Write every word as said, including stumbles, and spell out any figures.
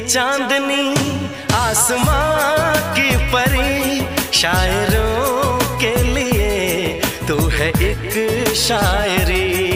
चांदनी आसमां की परी, शायरों के लिए तू है एक शायरी।